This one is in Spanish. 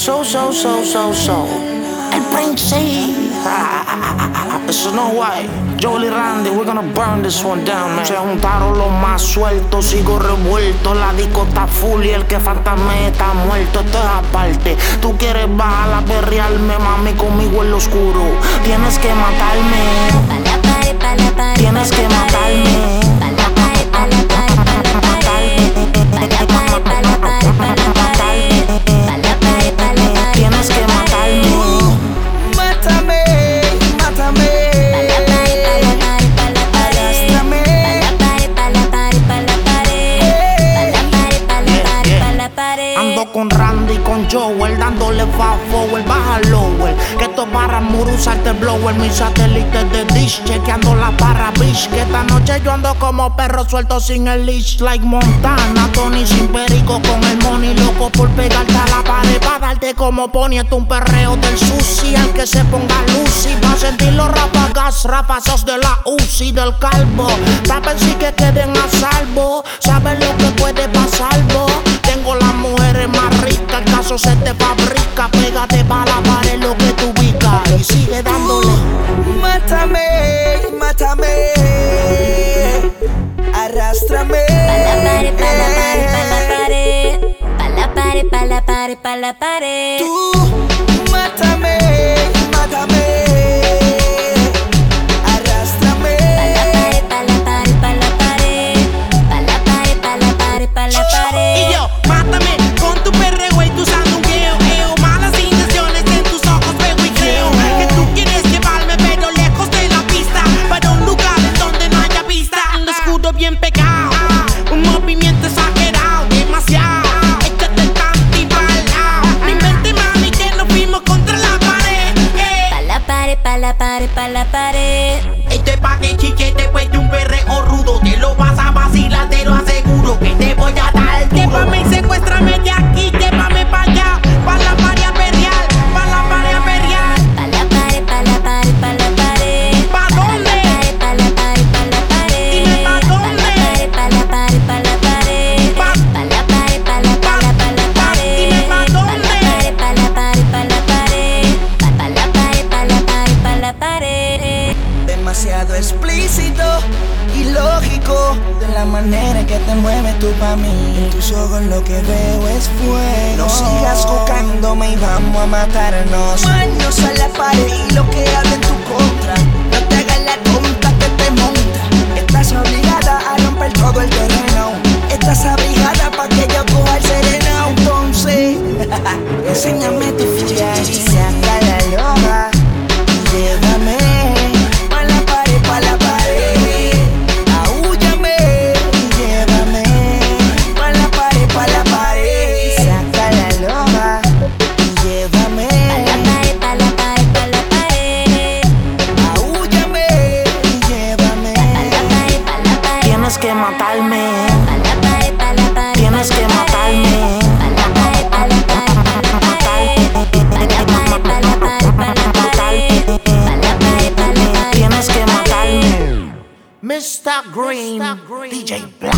El Prince. Eso no way. Joel y Randy, we're gonna burn this one down, man. Se juntaron los más sueltos, sigo revuelto. La disco está full y el que fantasme está muerto. Esto es aparte. Tú quieres bajar a perrearme, mami, conmigo en lo oscuro. Tienes que matarme. Tienes que matarme. Tienes que matarme. Mátame, mátame. Ando con Randy, con Joel, dándole fast forward, baja lower. Que estos barras usarte blower, mis satélites de dish, chequeando la barra, bitch. Que esta noche yo ando como perro suelto sin el leash, like Montana. Tony sin perico con el money, loco por pegarte a la pared, pa' darte como pony. Esto un perreo del sushi, al que se ponga Lucy, va a sentir los rapazos de la UCI, del calvo. Saben si que queden a salvo, saben lo que puede pasar, vos. Tengo las mujeres más ricas, el caso se te fabrica. Pégate pa' la pared lo que tú ubicas y sigue dándole. Mátame, mátame. Arrástrame. Pa' la pared. Tú, mátame, mátame. Arrástrame. Pa' la pared. Y yo, mátame con tu perreo y tu sandungueo. Malas intenciones en tus ojos veo y creo que tú quieres llevarme pero lejos de la pista, para un lugar en donde no haya vista. Un escudo bien pegado, un movimiento exagerado, demasiado. Échate el tanti balao. No inventes, mami, que nos fuimos contra la pared. Pa' la pared. Este pa' que chiche después de un perreo rudo. Te lo vas a vacilar, te lo aseguro. Que te voy a dar duro. Llévame y secuéstrame de aquí, llévame pa' allá. Pa' la pared a perrear, pa' la pared a perrear. Pa' la pared. ¿Pa' dónde? Pa' la pared. Dime pa' dónde. Pa' la pared. Pa' Dime pa' dónde. Pa' la pared. Demasiado explícito y lógico de la manera que te mueves tú pa' mí. En tus ojos lo que veo es fuego. No sigas buscándome y vamos a matarnos. Manos a la pared y lo que habla en tu contra. No te hagas la tonta que te monta. Estás obligada a romper todo el terreno. Estás abrigada pa' que yo coja el sereno. Entonces, enséñame tu ficha y saca la loba. Llévame pa' la pared, ahúllame y llévame pa' la pared, saca la loba y llévame Pa' la pared. ahúllame y llévame. Tienes que matarme. Pa' la pared. Tienes que matarme. Tienes que matarme. Mr. Green, DJ Black.